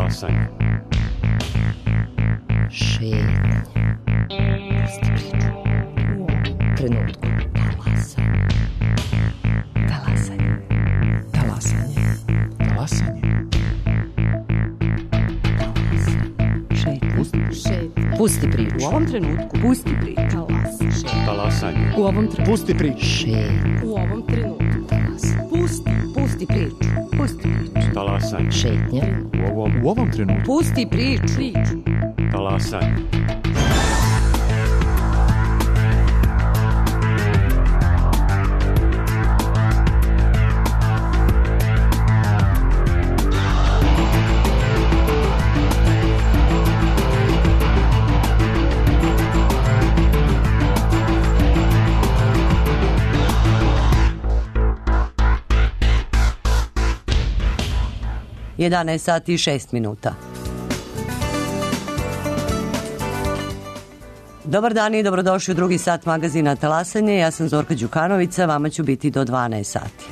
Talasanje. Šetnje. Pusti priču. U ovom trenutku. Talasanje. Talasanje. Talasanje. Pusti priču. U ovom trenutku. Pusti priču. Talasanje. U ovom trenutku. Pusti priču. U ovom trenutku. Pusti priču. Pusti priču. Talasanje. Šetnja. U ovom trenutku. Pusti priču. Talasanje. Jedanaest sati i 6 minuta. Dobar dan i dobrodošli u drugi sat magazina Talasanje. Ja sam Zorka Đukanovića, vama ću biti do 12 sati.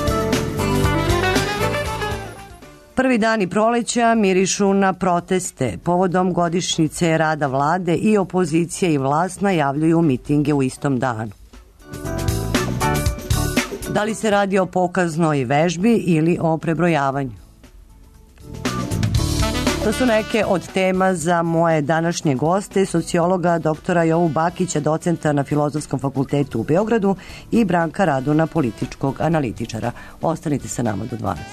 Prvi dani proleća mirišu na proteste. Povodom godišnjice rada vlade i opozicija i vlast najavljuju mitinge u istom danu. Da li se radi o pokaznoj vežbi ili o prebrojavanju? To su neke od tema za moje današnje goste, sociologa doktora Jovu Bakića, docenta na Filozofskom fakultetu u Beogradu i Branka Raduna, političkog analitičara. Ostanite sa nama do 12.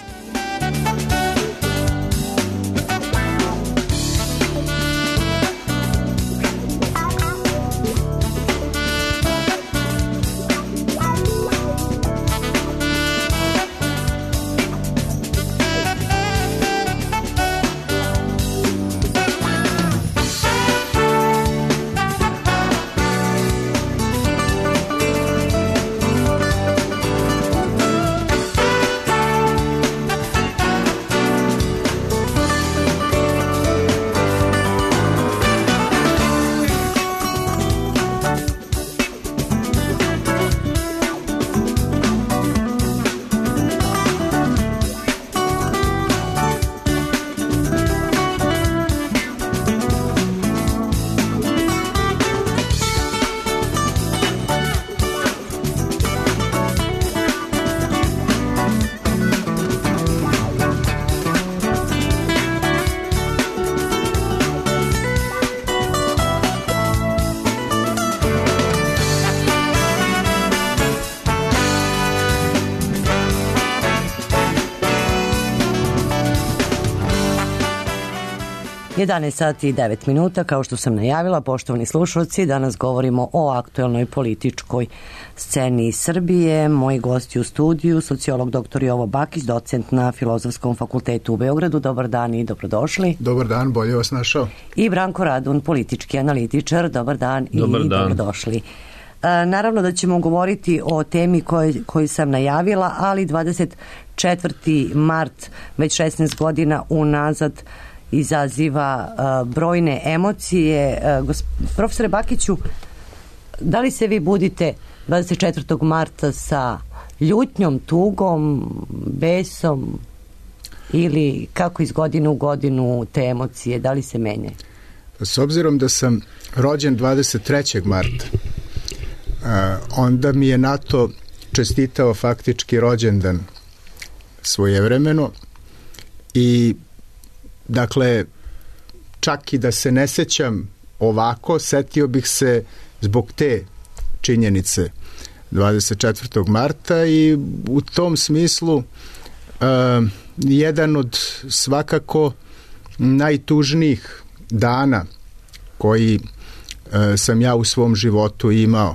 11 sati i 9 minuta, kao što sam najavila, poštovani slušalci, danas govorimo o aktuelnoj političkoj sceni Srbije. Moji gosti u studiju, sociolog dr. Jovo Bakić, docent na Filozofskom fakultetu u Beogradu. Dobar dan i dobrodošli. Dobar dan, bolje vas našao. I Branko Radun, politički analitičar. Dobar dan i dobrodošli. Naravno da ćemo govoriti o temi koju sam najavila, ali 24. mart, već 16 godina unazad, izaziva brojne emocije. Profesore Bakiću, da li se vi budite 24. marta sa ljutnjom, tugom, besom ili kako iz godine u godinu te emocije, da li se menjaju? S obzirom da sam rođen 23. marta, onda mi je NATO čestitao faktički rođendan svojevremeno i dakle, čak i da se ne sećam ovako, setio bih se zbog te činjenice 24. marta i u tom smislu jedan od svakako najtužnijih dana koji sam ja u svom životu imao.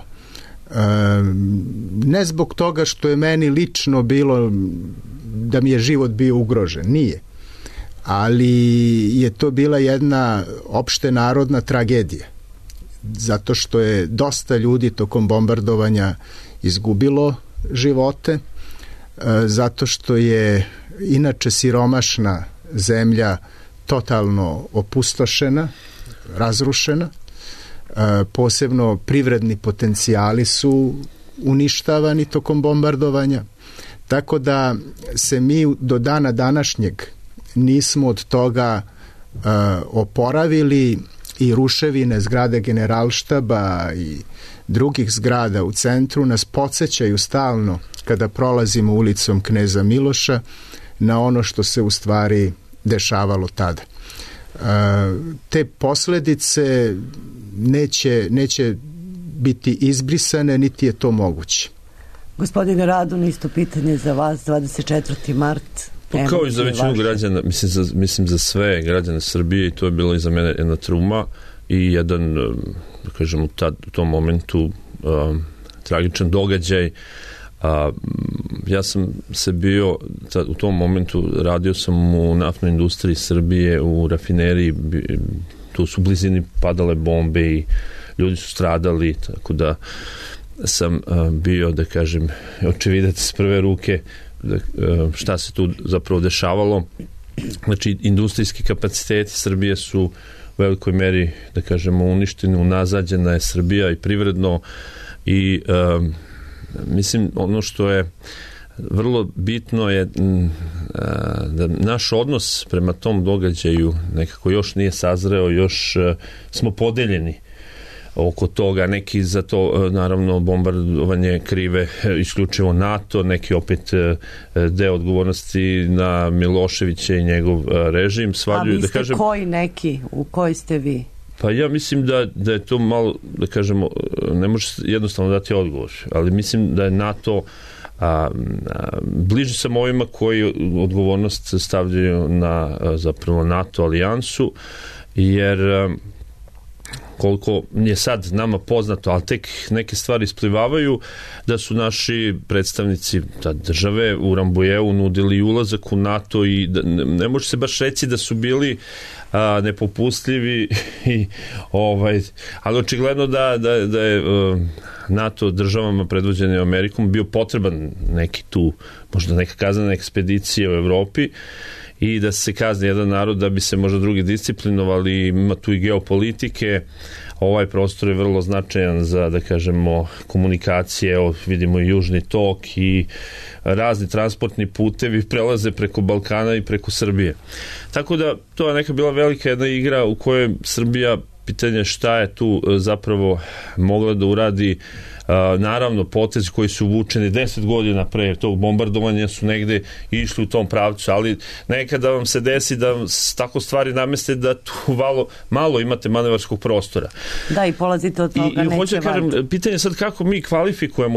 Ne zbog toga što je meni lično bilo da mi je život bio ugrožen, nije. Ali je to bila jedna opšte narodna tragedija. Zato što je dosta ljudi tokom bombardovanja izgubilo živote, zato što je inače siromašna zemlja totalno opustošena, razrušena, posebno privredni potencijali su uništavani tokom bombardovanja, tako da se mi do dana današnjeg nismo od toga oporavili i ruševine zgrade Generalštaba i drugih zgrada u centru nas podsjećaju stalno kada prolazimo ulicom Kneza Miloša na ono što se u stvari dešavalo tada. Te posledice neće biti izbrisane, niti je to moguće. Gospodine Radun, isto pitanje za vas, 24. mart. Pa kao i za većinu građana, mislim za sve građane Srbije, i to je bilo i za mene jedna trauma i jedan, da kažem, u tom momentu tragičan događaj. Ja sam se bio, u tom momentu radio sam u naftnoj industriji Srbije, u rafineriji, tu su u blizini padale bombe i ljudi su stradali, tako da sam bio, da kažem, očevidac s prve ruke šta se tu zapravo dešavalo. Znači, industrijski kapaciteti Srbije su u velikoj meri, da kažemo, uništeni, unazađena je Srbija i privredno i mislim, ono što je vrlo bitno je da naš odnos prema tom događaju nekako još nije sazreo, još smo podeljeni oko toga. Neki za to, naravno, bombardovanje krive isključivo NATO, neki opet deo odgovornosti na Miloševića i njegov režim. Svaljuju, da kažem, koji neki? U koji ste vi? Pa ja mislim da je to malo, da kažemo, ne može jednostavno dati odgovor, ali mislim da je NATO bliže sam ovima koji odgovornost stavljaju na zapravo NATO alijansu, jer koliko je sad nama poznato, ali tek neke stvari isplivavaju, da su naši predstavnici države u Rambujeu nudili ulazak u NATO i ne može se baš reći da su bili nepopustljivi i ali očigledno da je NATO državama predvođene Amerikom bio potreban neki tu, možda neka kaznena ekspedicija u Evropi i da se kazni jedan narod da bi se možda drugi disciplinovali. Ima tu i geopolitike. Ovaj prostor je vrlo značajan za, da kažemo, komunikacije. Vidimo i Južni tok i razni transportni putevi prelaze preko Balkana i preko Srbije. Tako da to je neka bila velika jedna igra u kojoj Srbija, pitanje šta je tu zapravo mogla da uradi. Naravno, potezi koji su vučeni 10 godina pre tog bombardovanja su negde išli u tom pravcu, ali nekada vam se desi da tako stvari nameste da tu malo imate manevarskog prostora. Da, i polazite od toga neće. I hoću da kažem, pitanje sad kako mi kvalifikujemo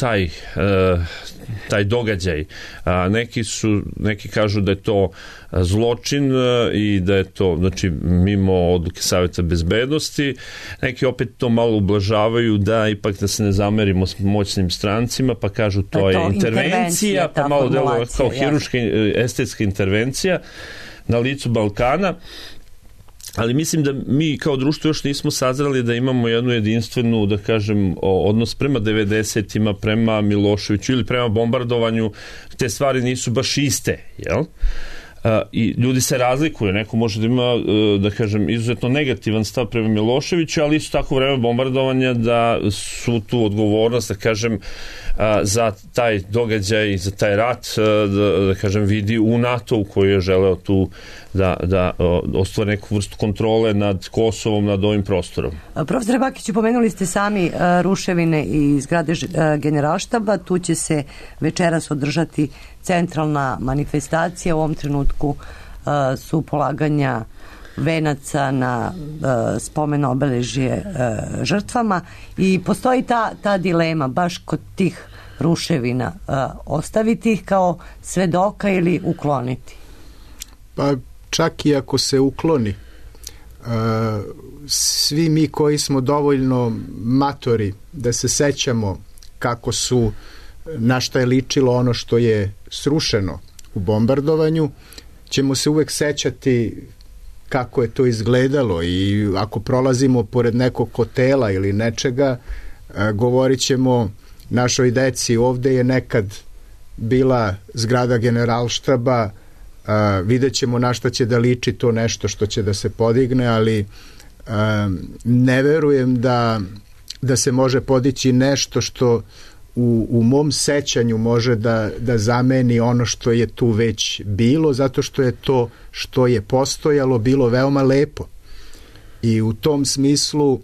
taj događaj. Neki kažu da je to zločin i da je to, znači, mimo odluke Saveta bezbednosti. Neki opet to malo ublažavaju, da ipak da se ne zamerimo s moćnim strancima, pa kažu to je intervencija, pa malo deluje kao hiruška estetska intervencija na licu Balkana. Ali mislim da mi kao društvo još nismo sazreli da imamo jednu jedinstvenu, da kažem, odnos prema 90-ima, prema Miloševiću ili prema bombardovanju. Te stvari nisu baš iste, jel? I ljudi se razlikuju. Neko može da ima, da kažem, izuzetno negativan stav prema Miloševiću, ali isto tako vreme bombardovanja da su tu odgovornost, da kažem, za taj događaj, za taj rat, da kažem, vidi u NATO-u koji je želeo tu da ostvari neku vrstu kontrole nad Kosovom, nad ovim prostorom. Profesor Bakiću, pomenuli ste sami ruševine i zgrade Generalštaba. Tu će se večeras održati centralna manifestacija. U ovom trenutku su polaganja venaca na spomen obeležje žrtvama i postoji ta dilema baš kod tih ruševina, ostaviti ih kao svedoka ili ukloniti? Pa čak i ako se ukloni, svi mi koji smo dovoljno matori da se sećamo kako su, na šta je ličilo ono što je srušeno u bombardovanju, ćemo se uvek sećati kako je to izgledalo i ako prolazimo pored nekog hotela ili nečega, govorit ćemo našoj deci, ovde je nekad bila zgrada Generalštaba, vidjet ćemo na šta će da liči to nešto što će da se podigne, ali ne verujem da se može podići nešto što u mom sećanju može da zameni ono što je tu već bilo, zato što je to što je postojalo bilo veoma lepo. I u tom smislu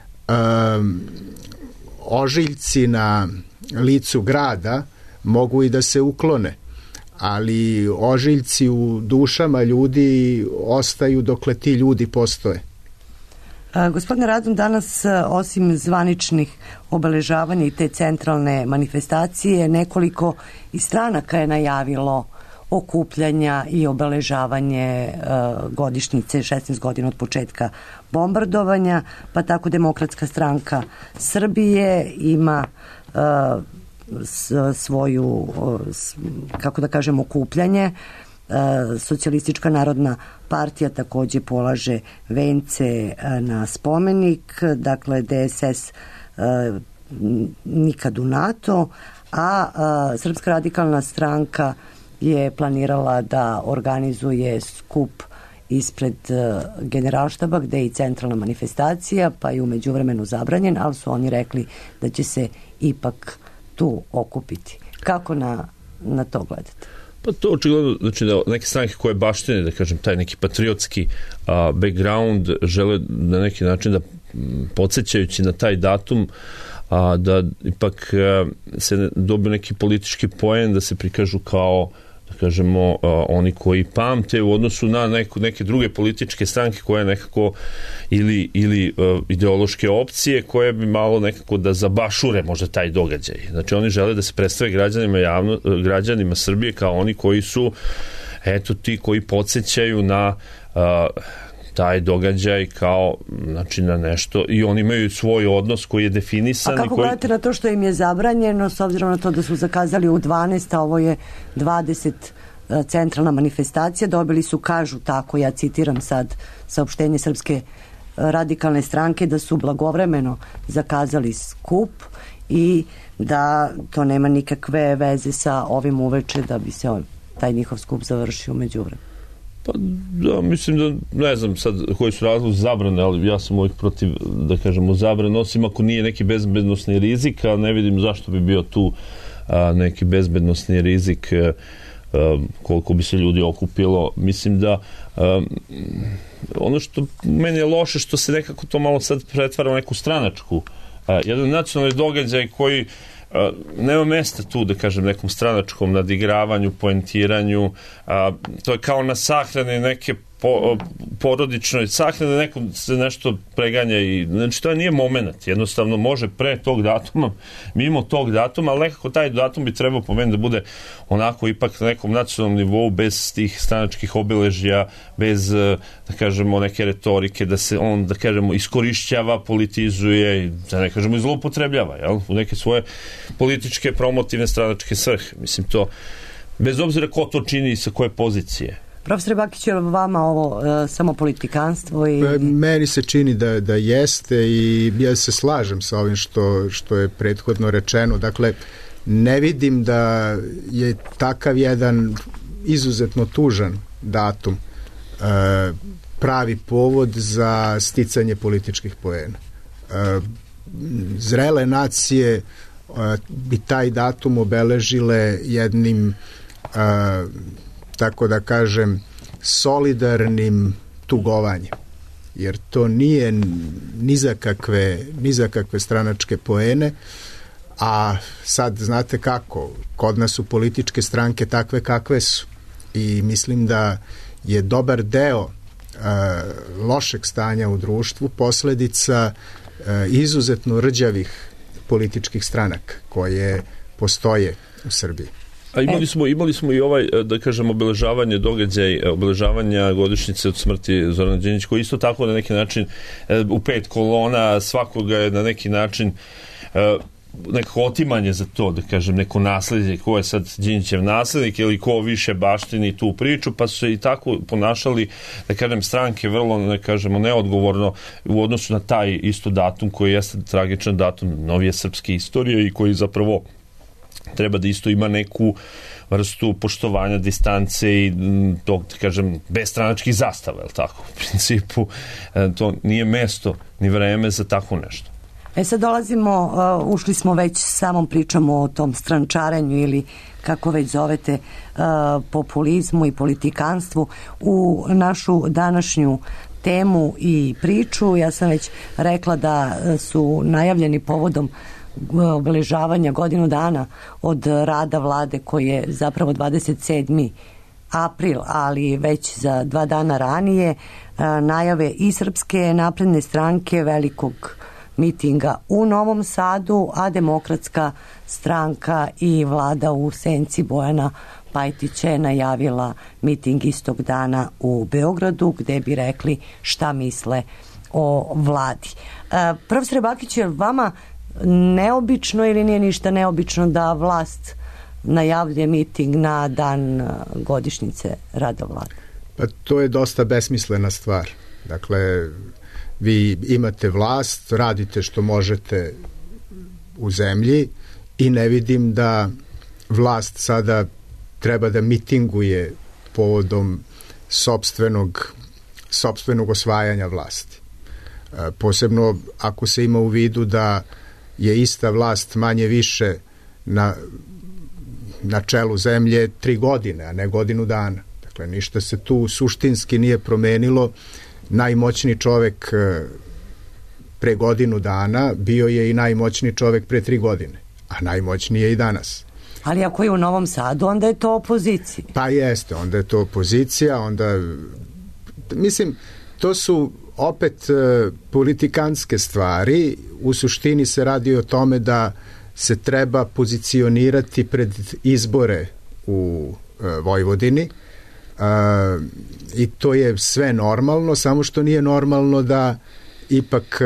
ožiljci na licu grada mogu i da se uklone, ali ožiljci u dušama ljudi ostaju dokle ti ljudi postoje. Gospodine Radun, danas osim zvaničnih obeležavanja i te centralne manifestacije, nekoliko i stranaka je najavilo okupljanja i obeležavanje godišnjice 16 godina od početka bombardovanja, pa tako Demokratska stranka Srbije ima svoju, kako da kažem, okupljanje. Socijalistička narodna partija takođe polaže vence na spomenik, dakle DSS nikad u NATO, a Srpska radikalna stranka je planirala da organizuje skup ispred Generalštaba, gde je i centralna manifestacija, pa je u međuvremenu zabranjen, ali su oni rekli da će se ipak tu okupiti. Kako na to gledate? Pa to očigledno, znači da neke stranke koje baštine, da kažem, taj neki patriotski background žele na neki način da podsjećajući na taj datum da ipak se dobiju neki politički poen, da se prikažu kao, da kažemo, oni koji pamte u odnosu na neke druge političke stranke koje nekako ili ideološke opcije koje bi malo nekako da zabašure možda taj događaj. Znači oni žele da se predstave građanima Srbije kao oni koji su eto ti koji podsjećaju na taj događaj kao, znači, na nešto i oni imaju svoj odnos koji je definisan. A kako gledate na to što im je zabranjeno, s obzirom na to da su zakazali u 12, a ovo je 20 centralna manifestacija, dobili su, kažu tako, ja citiram sad saopštenje Srpske radikalne stranke, da su blagovremeno zakazali skup i da to nema nikakve veze sa ovim uveče da bi se taj njihov skup završio međuvremenu. Pa da, mislim da, ne znam sad koji su razlozi zabrane, ali ja sam uvijek protiv, da kažemo, zabrane, osim ako nije neki bezbednosni rizik, a ne vidim zašto bi bio tu neki bezbednosni rizik koliko bi se ljudi okupilo. Mislim da ono što meni je loše, što se nekako to malo sad pretvara u neku stranačku, jedan nacionalni događaj koji nema mesta tu, da kažem, nekom stranačkom nadigravanju, poentiranju, to je kao na sahrane neke porodičnoj sahrane, nekom se nešto preganja i, znači, to nije moment, jednostavno može pre tog datuma, mimo tog datuma, ali nekako taj datum bi trebao po meni da bude onako ipak na nekom nacionalnom nivou, bez tih stranačkih obeležja, bez, da kažemo, neke retorike, da se on, da kažemo, iskorišćava, politizuje, da ne kažemo, i zloupotrebljava, jel? U neke svoje političke, promotivne, stranačke svrhe. Mislim, to, bez obzira ko to čini i sa koje pozicije. Profesor Bakić, je li vama ovo samo politikanstvo? Meni se čini da jeste i ja se slažem sa ovim što je prethodno rečeno. Dakle, ne vidim da je takav jedan izuzetno tužan datum pravi povod za sticanje političkih poena. Zrele nacije bi taj datum obeležile jednim tako da kažem solidarnim tugovanjem, jer to nije ni za kakve stranačke poene, a sad znate kako, kod nas su političke stranke takve kakve su i mislim da je dobar deo lošeg stanja u društvu posledica izuzetno rđavih političkih stranaka koje postoje u Srbiji. A imali smo i ovaj, da kažem, obeležavanja godišnjice od smrti Zorana Đinđića, koji isto tako na neki način u 5 kolona, svakoga je na neki način nekako otimanje za to, da kažem, neko nasledje, ko je sad Đinđićev naslednik ili ko više baštini tu priču, pa su se i tako ponašali, da kažem, stranke vrlo, da kažemo, neodgovorno u odnosu na taj isto datum koji jeste tragičan datum novije srpske istorije i koji zapravo treba da isto ima neku vrstu poštovanja, distance i tog, da kažem, bez stranačkih zastava, je li tako? U principu, to nije mesto ni vreme za tako nešto. Sad dolazimo, ušli smo već samom pričamo o tom strančarenju ili kako već zovete populizmu i politikanstvu u našu današnju temu i priču. Ja sam već rekla da su najavljeni povodom obeležavanja godinu dana od rada vlade koji je zapravo 27. april, ali već za 2 dana ranije najave i Srpske napredne stranke velikog mitinga u Novom Sadu, a Demokratska stranka i vlada u senci Bojana Pajtića je najavila miting istog dana u Beogradu gde bi rekli šta misle o vladi. Profesor Bakić, je vama neobično ili nije ništa neobično da vlast najavljuje miting na dan godišnjice rada vlade? Pa to je dosta besmislena stvar. Dakle, vi imate vlast, radite što možete u zemlji i ne vidim da vlast sada treba da mitinguje povodom sopstvenog osvajanja vlasti. Posebno ako se ima u vidu da je ista vlast manje više na čelu zemlje 3 godine, a ne godinu dana. Dakle, ništa se tu suštinski nije promenilo. Najmoćniji čovek pre godinu dana bio je i najmoćniji čovek pre 3 godine, a najmoćniji je i danas. Ali ako je u Novom Sadu, onda je to opozicija. Pa jeste, onda je to opozicija, onda, mislim, to su opet politikanske stvari. U suštini se radi o tome da se treba pozicionirati pred izbore u Vojvodini i to je sve normalno, samo što nije normalno da ipak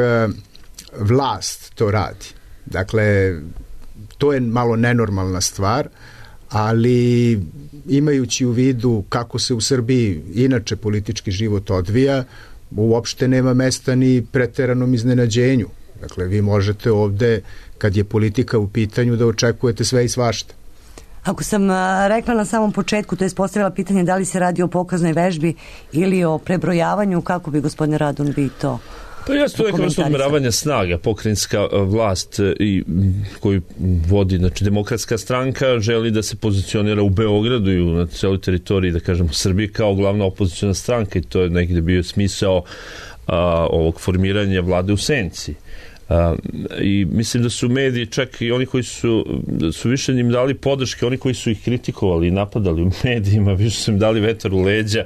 vlast to radi. Dakle, to je malo nenormalna stvar, ali imajući u vidu kako se u Srbiji inače politički život odvija, uopšte nema mesta ni preteranom iznenađenju. Dakle, vi možete ovde, kad je politika u pitanju, da očekujete sve i svašta. Ako sam rekla na samom početku, to je postavila pitanje da li se radi o pokaznoj vežbi ili o prebrojavanju, kako bi gospodine Radun vi to? Pa jeste to neka vrsta odmeravanja snaga. Pokrajinska vlast koju vodi, znači Demokratska stranka, želi da se pozicionira u Beogradu i na celoj teritoriji, da kažemo, Srbije kao glavna opoziciona stranka, i to je negde bio smisao ovog formiranja vlade u senci. I mislim da su mediji, čak i oni koji su više njim dali podrške, oni koji su ih kritikovali i napadali u medijima, više su im dali vetar u leđa.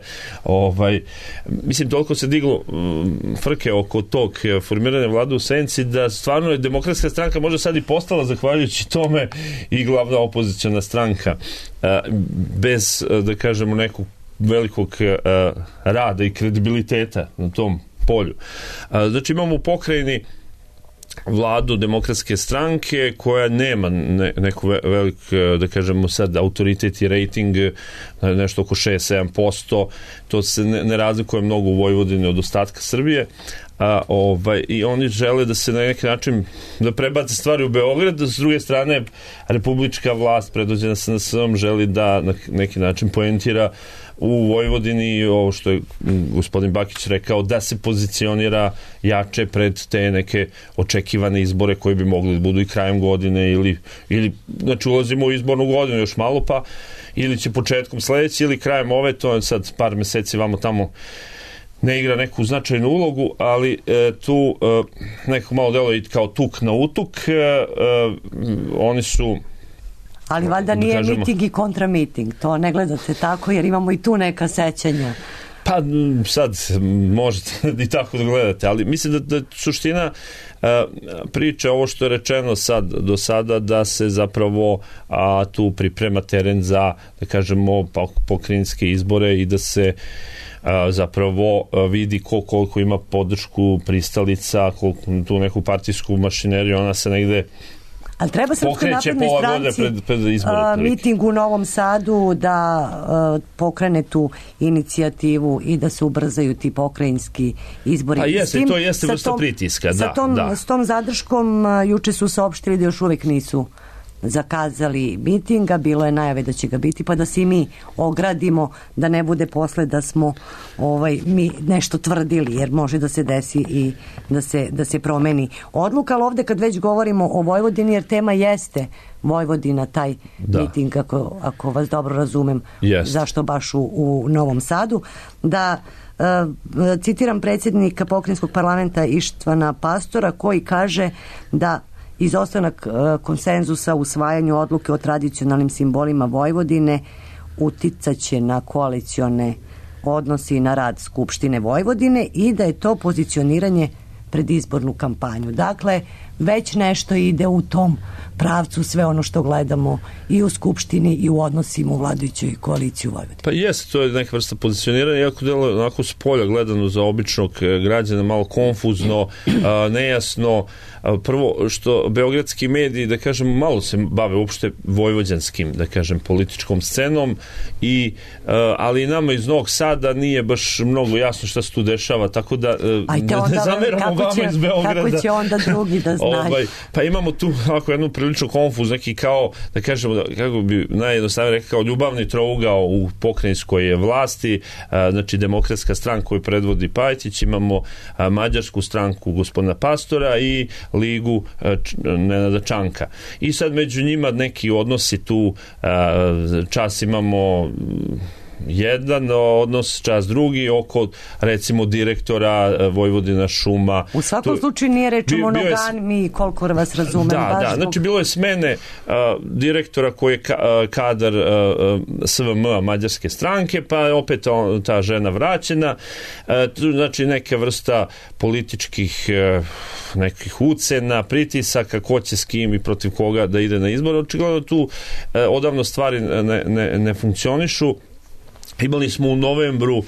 Mislim, toliko se diglo frke oko tog formiranja vlade u senci da stvarno je Demokratska stranka možda sad i postala, zahvaljujući tome, i glavna opoziciona stranka, bez, da kažemo, nekog velikog rada i kredibiliteta na tom polju. Znači, imamo u pokrajini vladu Demokratske stranke koja nema neku velik, da kažemo sad, autoritet i rating, nešto oko 6-7%, to se ne razlikuje mnogo u Vojvodini od ostatka Srbije, i oni žele da se na neki način da prebace stvari u Beograd, s druge strane republička vlast predvođena SNS-om želi da na neki način poentira u Vojvodini, ovo što je gospodin Bakić rekao, da se pozicionira jače pred te neke očekivane izbore koji bi mogli da budu i krajem godine ili znači ulazimo u izbornu godinu još malo, pa ili će početkom sledeće ili krajem ove, to je sad par meseci vamo tamo ne igra neku značajnu ulogu, ali tu nekako malo deluje kao tuk na utuk. Oni su... Ali valjda nije miting i kontramiting, to ne gledate tako, jer imamo i tu neka sećanja. Pa sad možete i tako da gledate, ali mislim da suština priče, ovo što je rečeno do sada, da se zapravo tu priprema teren za, da kažemo, pokrajinske izbore i da se zapravo vidi koliko ima podršku pristalica, koliko tu neku partijsku mašineriju, ona se negde ali treba Srpskoj naprednoj stranci miting u Novom Sadu da pokrene tu inicijativu i da se ubrzaju ti pokrajinski izbori. A jeste, to jeste vrsta pritiska, S tom zadrškom juče su saopštili da još uvek nisu zakazali mitinga, bilo je najave da će ga biti, pa da se i mi ogradimo, da ne bude posle da smo mi nešto tvrdili, jer može da se desi i da se promeni odluka. Ali ovde kad već govorimo o Vojvodini, jer tema jeste Vojvodina, taj miting, ako vas dobro razumem, zašto baš u Novom Sadu, da citiram predsjednika pokrajinskog parlamenta Ištvana Pastora, koji kaže da izostanak konsenzusa u usvajanju odluke o tradicionalnim simbolima Vojvodine uticaće na koalicione odnosi i na rad Skupštine Vojvodine i da je to pozicioniranje pred izbornu kampanju. Dakle, već nešto ide u tom pravcu, sve ono što gledamo i u Skupštini i u odnosima u vladajućoj koaliciji u Vojvodini. Pa jeste, to je neka vrsta pozicioniranja, iako delo onako s polja gledano za običnog građana malo konfuzno, nejasno. Prvo, što beogradski mediji, da kažem, malo se bave uopšte vojvođanskim, da kažem, političkom scenom, ali nama iz Novog Sada nije baš mnogo jasno šta se tu dešava, tako da ne zameramo vama iz Beograda. Kako će onda drugi da znaju? Pa imamo tu ovako jednu prilično konfuz, neki kao, da kažemo, kako bi najjednostavnije rekao, ljubavni trougao u pokrajinskoj vlasti, znači Demokratska stranka koju predvodi Pajtić, imamo Mađarsku stranku gospodina Pastora i Ligu Nenada Čanka. I sad među njima neki odnosi tu, čas imamo jedan odnos, čas drugi, oko recimo direktora Vojvodina šuma. U svakom slučaju nije reč o monogami, koliko vas razumem. Da, znači bilo je smene direktora koji je kadar SVM mađarske stranke, pa je opet ta žena vraćena. Znači neka vrsta političkih nekih ucena, pritisaka, ko će s kim i protiv koga da ide na izbor. Očigledno tu odavno stvari ne funkcionišu. Imali smo u novembru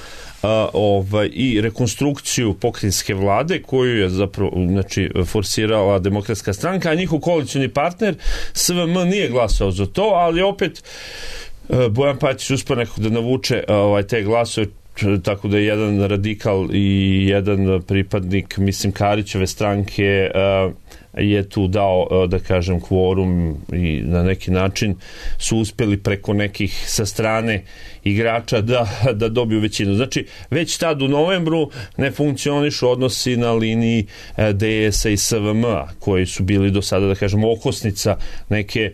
i rekonstrukciju pokrajinske vlade koju je zapravo forsirala Demokratska stranka, a njihov koalicioni partner SVM nije glasao za to, ali opet Bojan Pajtić uspio nekako da navuče te glasove, tako da je jedan radikal i jedan pripadnik, mislim, Karićeve stranke je tu dao, da kažem, kvorum i na neki način su uspjeli preko nekih sa strane igrača da dobiju većinu. Znači, već tad u novembru ne funkcionišu odnosi na liniji DS-a i SVM-a, koji su bili do sada, da kažem, okosnica neke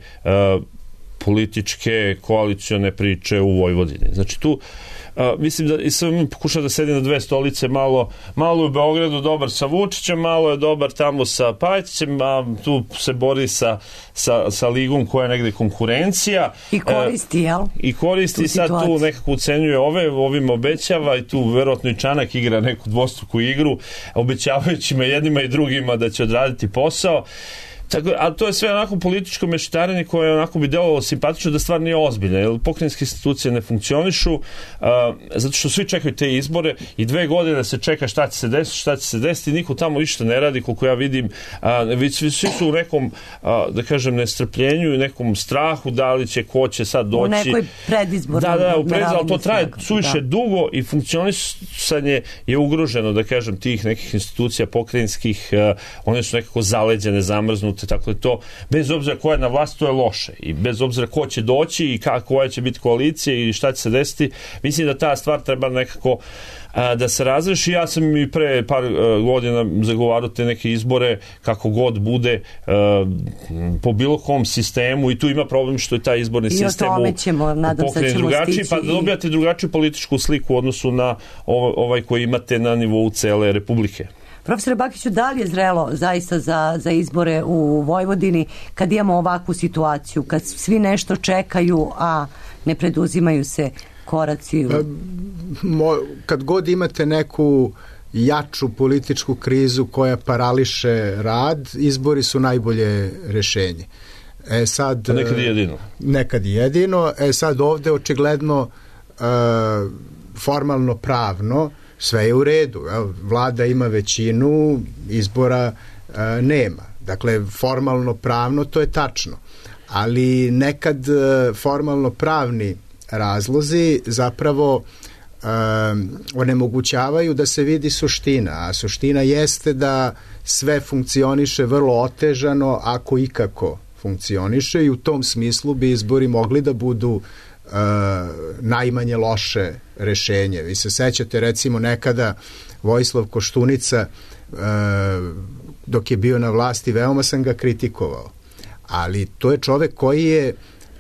političke koalicione priče u Vojvodini. Znači, tu mislim da i SVM pokuša da sedi na dve stolice, malo u Beogradu dobar sa Vučićem, malo je dobar tamo sa Pajtićem, a tu se bori sa Ligom koja je negde konkurencija. I koristi, jel? I koristi, sad tu nekako ucenjuje ovim obećava i tu verovatno i Čanak igra neku dvostruku igru, obećavajući jednima i drugima da će odraditi posao. Tako, ali to je sve onako političko mešetarenje koje onako bi delovalo simpatično da stvar nije ozbiljna, jer pokrajinske institucije ne funkcionišu, zato što svi čekaju te izbore i 2 godine se čeka šta će se desiti, niko tamo ništa ne radi, koliko ja vidim, svi su u nekom, da kažem, nestrpljenju i nekom strahu, da li će, ko će sad doći. U nekoj predizbornom. Ali to traje suviše dugo i funkcionisanje je ugroženo, da kažem, tih nekih institucija pokrajinskih, one su nekako zaleđene, zamrznute, tako da to, bez obzira ko je na vlasti, to je loše i bez obzira ko će doći i koja će biti koalicija i šta će se desiti, mislim da ta stvar treba nekako da se razreši. Ja sam i pre par godina zagovarao te neke izbore kako god bude po bilo kom sistemu i tu ima problem što je taj izborni sistem pokrenut drugačiji, pa da dobijate drugačiju političku sliku u odnosu na ovaj koji imate na nivou cele Republike. Profesore Bakiću, da li je zrelo zaista za izbore u Vojvodini kad imamo ovakvu situaciju, kad svi nešto čekaju, a ne preduzimaju se koraci? Kad god imate neku jaču političku krizu koja parališe rad, izbori su najbolje rešenje. Sad, nekad i jedino. Sad ovde očigledno formalno pravno sve je u redu. Vlada ima većinu, izbora nema. Dakle, formalno pravno to je tačno. Ali nekad formalno pravni razlozi zapravo onemogućavaju da se vidi suština. A suština jeste da sve funkcioniše vrlo otežano, ako ikako funkcioniše i u tom smislu bi izbori mogli da budu najmanje loše rešenje. Vi se sećate recimo nekada Vojislav Koštunica dok je bio na vlasti, veoma sam ga kritikovao. Ali to je čovek koji je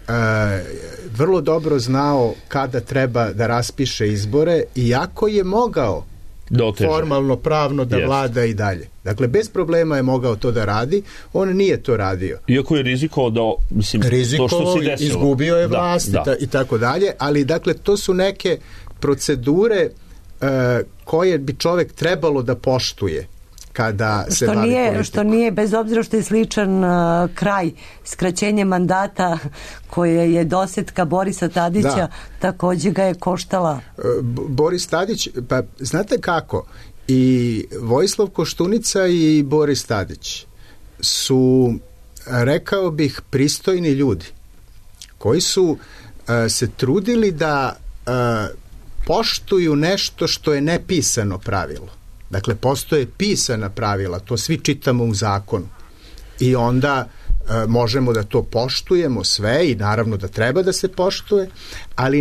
vrlo dobro znao kada treba da raspiše izbore, iako je mogao formalno, pravno da vlada i dalje. Dakle, bez problema je mogao to da radi, on nije to radio. Iako je rizikovao da, mislim, to što se desilo. Izgubio je vlast i tako dalje, ali dakle, to su neke procedure koje bi čovek trebalo da poštuje kada se bavi politikom. Što nije, bez obzira što je sličan kraj, skraćenje mandata koje je dosetka Borisa Tadića, takođe ga je koštala. Boris Tadić, pa znate kako, i Vojislav Koštunica i Boris Tadić su, rekao bih, pristojni ljudi koji su se trudili da poštuju nešto što je nepisano pravilo. Dakle, postoje pisana pravila, to svi čitamo u zakonu i onda možemo da to poštujemo sve i naravno da treba da se poštuje, ali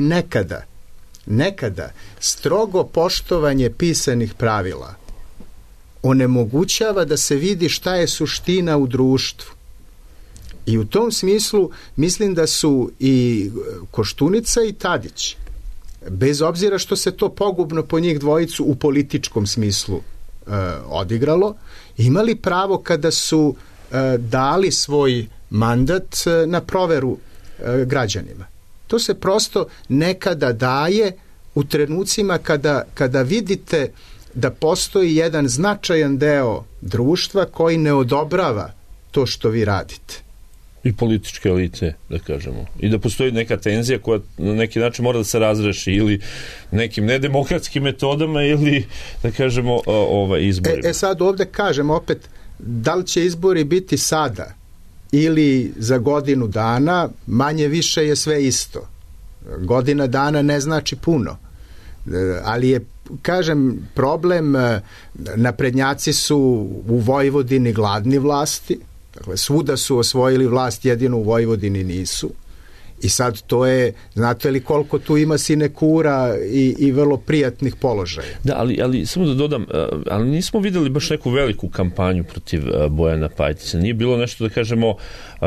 nekada strogo poštovanje pisanih pravila onemogućava da se vidi šta je suština u društvu. I u tom smislu mislim da su i Koštunica i Tadić, bez obzira što se to pogubno po njih dvojicu u političkom smislu odigralo, imali pravo kada su dali svoj mandat na proveru građanima. To se prosto nekada daje u trenucima kada vidite da postoji jedan značajan deo društva koji ne odobrava to što vi radite. I političke elite, da kažemo. I da postoji neka tenzija koja na neki način mora da se razreši ili nekim nedemokratskim metodama ili, da kažemo, izborima. Sad ovde kažem opet, da li će izbori biti sada ili za godinu dana, manje više je sve isto. Godina dana ne znači puno. Ali je, kažem, problem, naprednjaci su u Vojvodini gladni vlasti. Dakle, svuda su osvojili vlast, jedino u Vojvodini nisu. I sad to je, znate li koliko tu ima sinekura i vrlo prijatnih položaja. Da, ali samo da dodam, ali nismo videli baš neku veliku kampanju protiv Bojana Pajtića. Nije bilo nešto, da kažemo,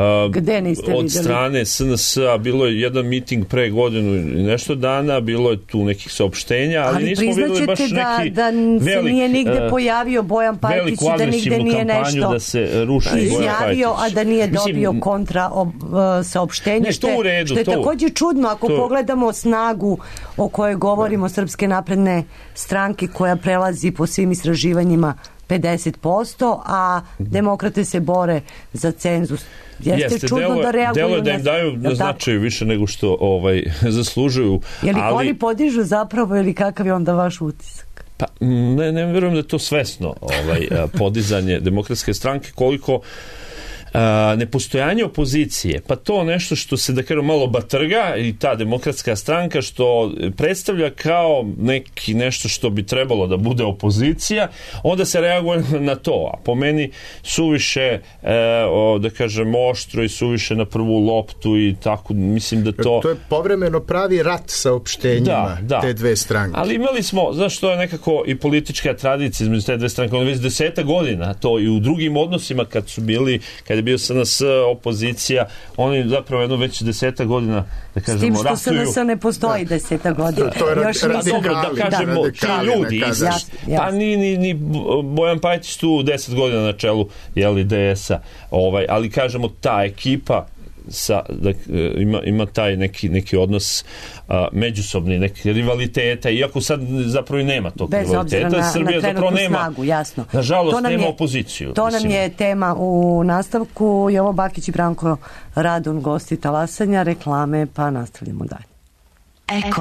od strane SNS-a, bilo je jedan miting pre godinu i nešto dana, bilo je tu nekih saopštenja, ali nismo videli baš neki da se nije nigde pojavio Bojan Pajtić i da nigde nije nešto da se ruši izjavio, a da nije dobio kontra saopštenje. Što je također čudno ako pogledamo snagu o kojoj govorimo Srpske napredne stranke, koja prelazi po svim istraživanjima 50%, a demokrate se bore za cenzus. Jeste čudno da reaguju. Delo je da im daju na značaju više nego što zaslužuju. Je li oni podižu zapravo ili kakav je onda vaš utisak? Pa ne verujem da je to svesno podizanje demokratske stranke, koliko nepostojanje opozicije, pa to nešto što se, da kažem, malo batrga i ta demokratska stranka što predstavlja kao nešto što bi trebalo da bude opozicija, onda se reaguje na to, a po meni suviše da kažem oštro i suviše na prvu loptu i tako, mislim da to je povremeno pravi rat sa opštenjima te dve stranke. Ali imali smo, znaš, to je nekako i politička tradicija između te dve stranke, ono već 10 godina, to i u drugim odnosima kad je bio SNS opozicija, oni zapravo jedno već 10 godina, da kažemo, ratuju. S tim što SNS ne postoji 10 godina. To je dobro, da kažemo, ti ljudi. Pa ni Bojan Pajtić tu 10 godina na čelu DS-a, ali kažemo, ta ekipa ima taj neki odnos međusobni, neki rivaliteta, iako sad zapravo i nema tog rivaliteta. Srbija zapravo nema snagu, jasno. Nažalost, nema opoziciju. To nam je tema u nastavku. Jovo Bakić i Branko Radun, gosti Talasanja, reklame, pa nastavljamo dalje. Eko.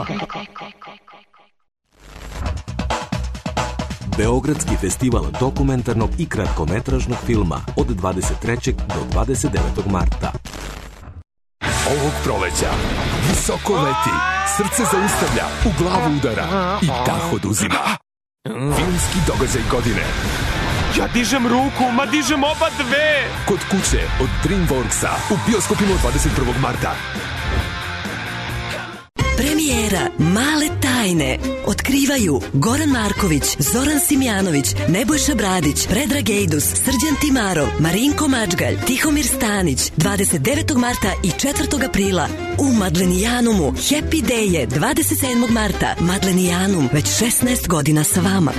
Beogradski festival dokumentarnog i kratkometražnog filma od 23. do 29. marta. Ovog proleća visoko leti, srce zaustavlja, u glavu udara i dah oduzima. Filmski događaj godine. Ja dižem ruku, ma dižem oba dve. Kod kuće od DreamWorksa u bioskopima 21. marta. Premijera Male tajne. Otkrivaju Goran Marković, Zoran Simjanović, Nebojša Bradić, Predrag Ejdus, Srđan Timarov, Marinko Mačgalj, Tihomir Stanić, 29. marta i 4. aprila u Madlenijanumu. Happy Day je 27. marta. Madlenijanum, već 16 godina sa vama.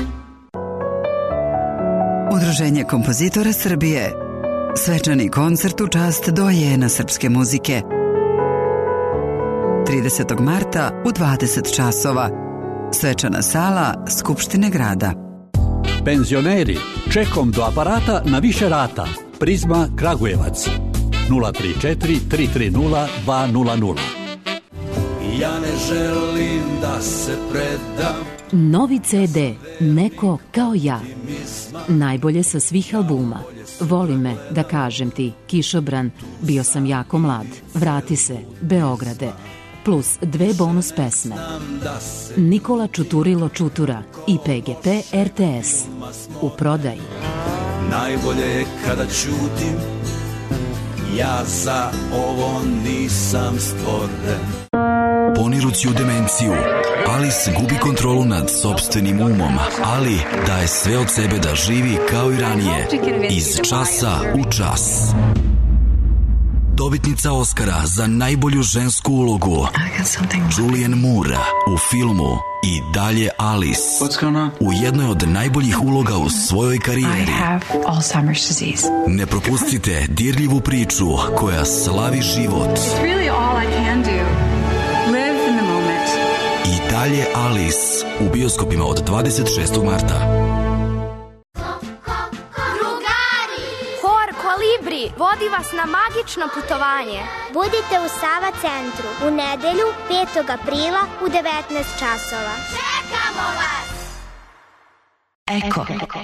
Udruženje kompozitora Srbije. Svečani koncert u čast dojena srpske muzike. 30. marta u 20 časova. Svečana sala Skupštine grada. Penzioneri, čekom do aparata na više rata. Prizma Kragujevac. 034 330 200. Ja ne želim da se predam. Novi CD, Neko kao ja. Najbolje sa svih albuma. Voli me, da kažem ti, Kišobran, Bio sam jako mlad, Vrati se, Beograde, plus 2 bonus pesme. Nikola Čuturilo Čutura i PGP RTS. U prodaji. Najbolje je kada ćutim, ja za ovo nisam stvoren. Ponirući u demenciju, Alice gubi kontrolu nad sopstvenim umom, ali daje sve od sebe da živi kao i ranije, iz časa u čas. Dobitnica Oscara za najbolju žensku ulogu Julianne Moore u filmu I dalje Alice, u jednoj od najboljih uloga u svojoj karijeri. Ne propustite dirljivu priču koja slavi život. I dalje Alice u bioskopima od 26. marta. Kolibri vodi vas na magično putovanje. Budite u Sava centru u nedelju 5. aprila u 19 časova. Čekamo vas! Eko.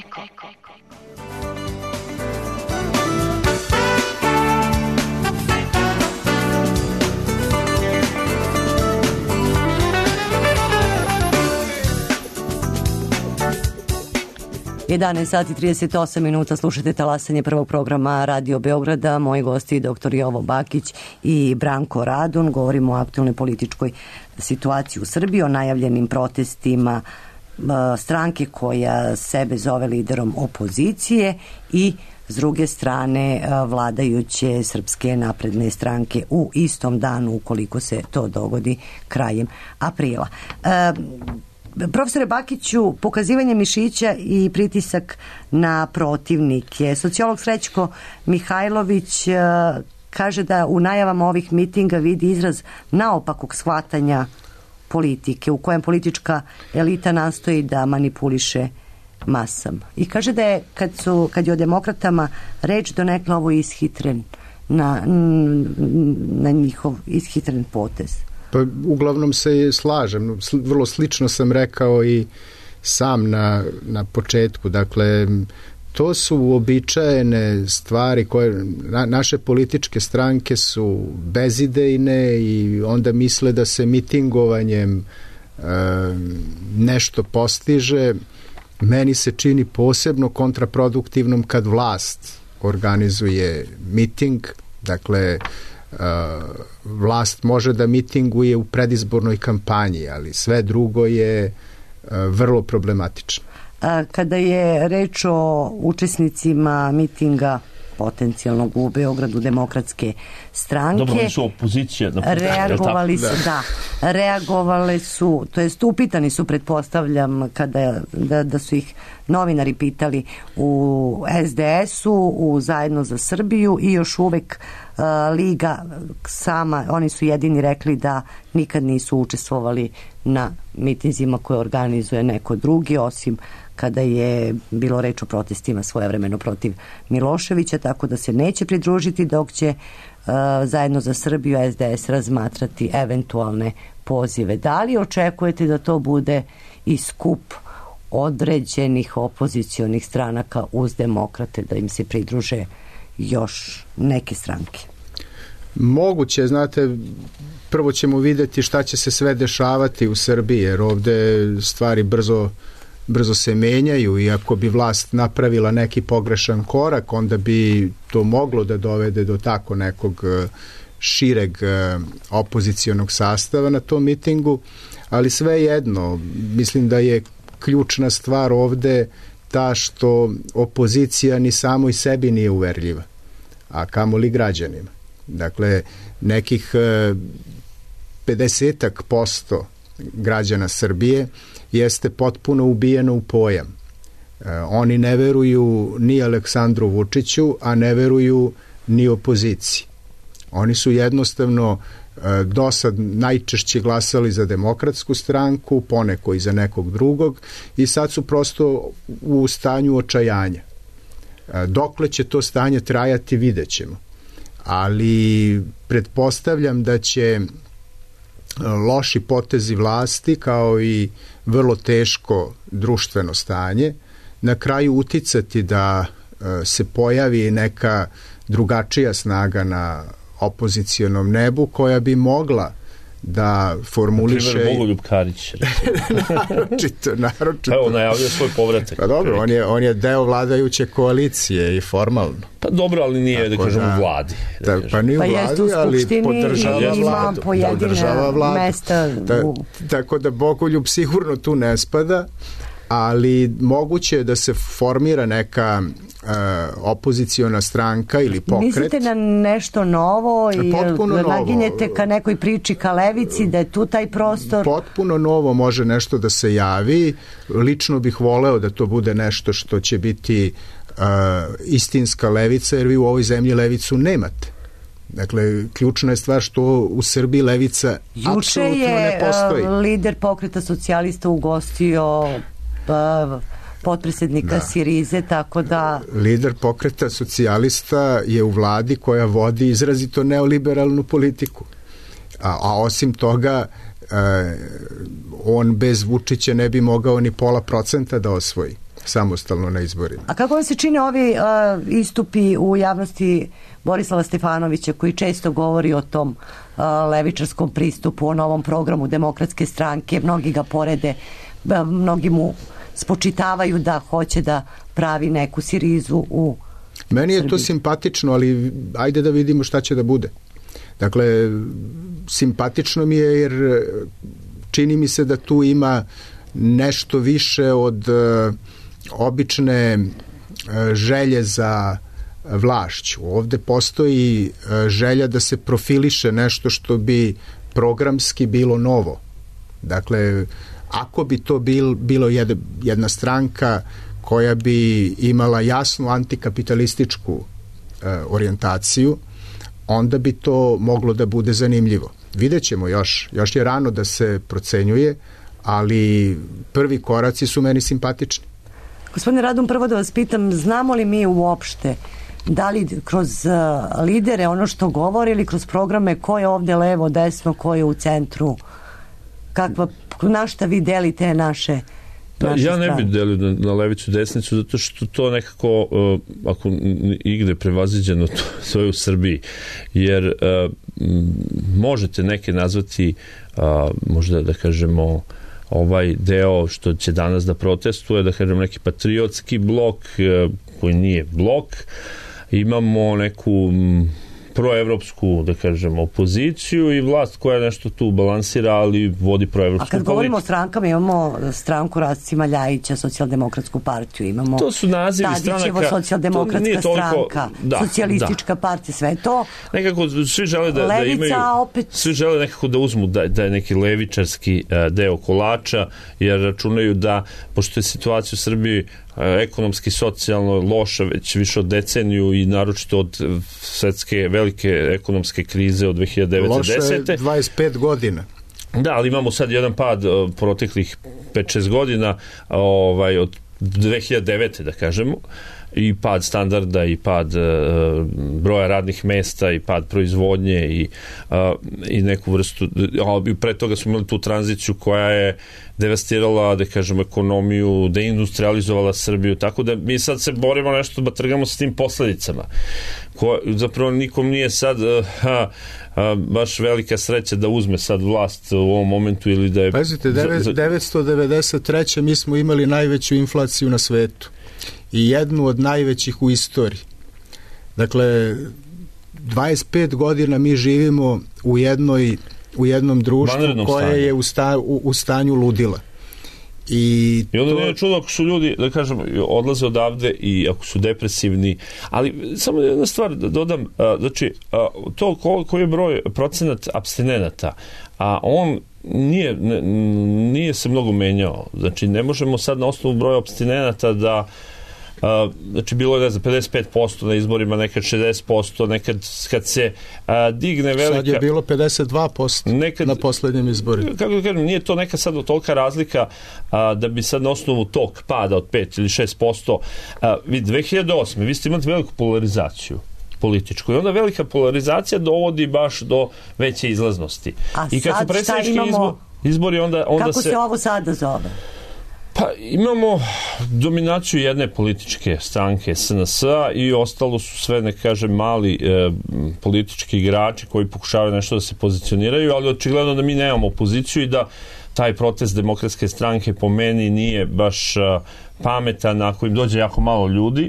11 sati 38 minuta, slušate talasanje prvog programa Radio Beograda. Moji gosti dr. Jovo Bakić i Branko Radun. Govorimo o aktualnoj političkoj situaciji u Srbiji, o najavljenim protestima stranke koja sebe zove liderom opozicije i s druge strane vladajuće Srpske napredne stranke u istom danu, ukoliko se to dogodi krajem aprila. Profesore Bakiću, pokazivanje mišića i pritisak na protivnike. Sociolog Srećko Mihajlović kaže da u najavama ovih mitinga vidi izraz naopakog shvatanja politike, u kojem politička elita nastoji da manipuliše masama. I kaže da je, kad je o demokratama reč, donekle ovo ishitren na njihov ishitren potez. Pa uglavnom se slažem, vrlo slično sam rekao i sam na početku, dakle to su uobičajene stvari koje naše političke stranke su bezidejne i onda misle da se mitingovanjem nešto postiže. Meni se čini posebno kontraproduktivnom kad vlast organizuje miting, dakle vlast može da mitinguje u predizbornoj kampanji, ali sve drugo je vrlo problematično. Kada je reč o učesnicima mitinga potencijalnog u Beogradu Demokratske stranke. Dobro, oni su opozicija. Reagovale su, to jest upitani su, pretpostavljam, da su ih novinari pitali u SDS-u, u Zajedno za Srbiju i još uvek Liga sama, oni su jedini rekli da nikad nisu učestvovali na mitinzima koje organizuje neko drugi, osim kada je bilo reč o protestima svojevremeno protiv Miloševića, tako da se neće pridružiti, dok će Zajedno za Srbiju SDS razmatrati eventualne pozive. Da li očekujete da to bude i skup određenih opozicionih stranaka uz demokrate, da im se pridruže još neke stranke? Moguće, znate, prvo ćemo vidjeti šta će se sve dešavati u Srbiji, jer ovde stvari brzo brzo se menjaju i ako bi vlast napravila neki pogrešan korak, onda bi to moglo da dovede do tako nekog šireg opozicionog sastava na tom mitingu, ali svejedno, mislim da je ključna stvar ovde ta što opozicija ni samoj sebi nije uverljiva, a kamoli građanima. Dakle, nekih 50% građana Srbije jeste potpuno ubijeno u pojam. Oni ne veruju ni Aleksandru Vučiću, a ne veruju ni opoziciji. Oni su jednostavno dosad najčešće glasali za Demokratsku stranku, poneko i za nekog drugog i sad su prosto u stanju očajanja. Dokle će to stanje trajati, vidjet ćemo. Ali pretpostavljam da će loši potezi vlasti kao i vrlo teško društveno stanje na kraju uticati da se pojavi neka drugačija snaga na opozicionom nebu koja bi mogla da formuliše... Na primjer, Bogoljub Karić. Naročito. Evo, najavio svoj povratak. Pa dobro, on je deo vladajuće koalicije i formalno. Pa dobro, ali nije, da kažem, u vladi. Pa nije u vladi, ali podržava vladu. Mesta tako da Bogoljub sigurno tu ne spada, ali moguće je da se formira neka opoziciona stranka ili pokret. Mislite na nešto novo i naginjete ka nekoj priči ka levici, da je tu taj prostor? Potpuno novo može nešto da se javi. Lično bih voleo da to bude nešto što će biti istinska levica, jer vi u ovoj zemlji levicu nemate. Dakle, ključna je stvar što u Srbiji levica apsolutno ne postoji. Juče je lider Pokreta socijalista ugostio potpredsjednika Sirize, tako da... Lider Pokreta socijalista je u vladi koja vodi izrazito neoliberalnu politiku. A osim toga, on bez Vučića ne bi mogao ni 0,5% da osvoji samostalno na izborima. A kako vam se čine ovi istupi u javnosti Borislava Stefanovića, koji često govori o tom levičarskom pristupu, o novom programu Demokratske stranke, mnogi ga porede, mnogi mu spočitavaju da hoće da pravi neku Sirizu u Meni je to simpatično, ali ajde da vidimo šta će da bude. Dakle, simpatično mi je jer čini mi se da tu ima nešto više od obične želje za vlašću. Ovde postoji želja da se profiliše nešto što bi programski bilo novo. Dakle, ako bi to bilo jedna stranka koja bi imala jasnu antikapitalističku orijentaciju, onda bi to moglo da bude zanimljivo. Videćemo još je rano da se procenjuje, ali prvi koraci su meni simpatični. Gospodine Radun, prvo da vas pitam, znamo li mi uopšte da li kroz lidere ono što govori ili kroz programe ko je ovde levo, desno, ko je u centru, na šta vi delite naše ja ne bih delio na levicu desnicu, zato što to nekako ako igde prevaziđeno to je u Srbiji, jer možete neke nazvati možda da kažemo ovaj deo što će danas da protestuje, da kažem neki patriotski blok koji nije blok, imamo neku proevropsku, da kažem, opoziciju i vlast koja nešto tu balansira, ali vodi proevropsku politiku. A kad govorimo o strankama, imamo stranku Rasima Ljajića, Socijaldemokratsku partiju, imamo to su nazivi Tadićevo stranaka, Socijaldemokratska stranka, Socijalistička partija, sve to. Nekako svi žele da imaju, svi žele nekako da uzmu da je neki levičarski deo kolača, jer računaju da, pošto je situacija u Srbiji ekonomski, socijalno loša već više od deceniju i naročito od svetske velike ekonomske krize od 2009-2010. Loša je 25 godina. Da, ali imamo sad jedan pad proteklih 5-6 godina od 2009. da kažemo. i pad standarda i pad broja radnih mesta i pad proizvodnje i neku vrstu, pre toga smo imali tu tranziciju koja je devastirala, da kažem, ekonomiju, deindustrializovala Srbiju, tako da mi sad se borimo nešto da trgamo sa tim posledicama. Zapravo nikom nije sad baš velika sreća da uzme sad vlast u ovom momentu ili da je... Pazite, 1993. mi smo imali najveću inflaciju na svetu i jednu od najvećih u istoriji. Dakle, 25 godina mi živimo u jednom društvu koje je u stanju ludila. I onda nije čudo ako su ljudi, da kažem, odlaze odavde i ako su depresivni, ali samo jedna stvar da dodam, znači to koji je broj procenat apstinenata, a on nije se mnogo menjao, znači ne možemo sad na osnovu broja apstinenata da znači bilo je 55% na izborima, nekad 60%, nekad kad se digne velika... Sad je bilo 52% na poslednjim izborima. Kako da kažem, nije to neka sad tolika razlika da bi sad na osnovu tog pada od 5 ili 6%, 2008. vi ste imali veliku polarizaciju političku i onda velika polarizacija dovodi baš do veće izlaznosti. I kad su predsjednički izbori, onda kako se ovo sada zove? Pa imamo dominaciju jedne političke stranke SNS-a i ostalo su sve, ne kažem, mali politički igrači koji pokušavaju nešto da se pozicioniraju, ali očigledno da mi nemamo opoziciju i da taj protest Demokratske stranke po meni nije baš pametan ako im dođe jako malo ljudi.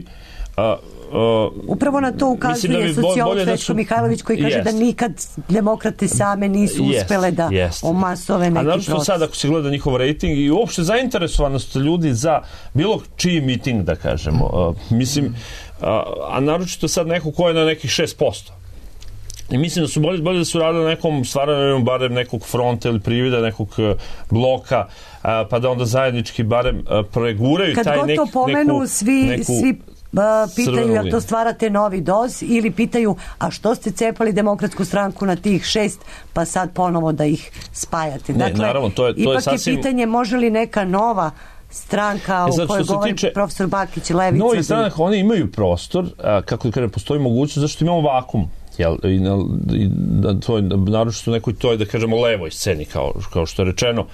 Upravo na to ukazuje sociolog Srećko Mihajlović koji kaže da nikad demokrate same nisu uspele da omasove neki proces. A naravno sad ako se gleda njihov rejting i uopšte zainteresovanost ljudi za bilo čiji miting, da kažemo, mislim, a naročito sad neko ko je na nekih 6%. I mislim da su bolje da su radili na nekom stvaranju barem nekog fronta ili privida, nekog bloka, pa da onda zajednički barem preguraju taj neku... Kad god to pomenu, svi pitaju jel to stvarate novi DOS ili pitaju a što ste cepali Demokratsku stranku na tih 6 pa sad ponovo da ih spajate. Dakle, naravno, to je ipak sasvim... je pitanje može li neka nova stranka u kojoj govori profesor Bakić, Levica. Novi stranak, oni imaju prostor, kako da kažem, postoji mogućnost, zašto imamo vakum. I na tvoj, naročito nekoj toj, da kažemo, levoj sceni, kao što je rečeno.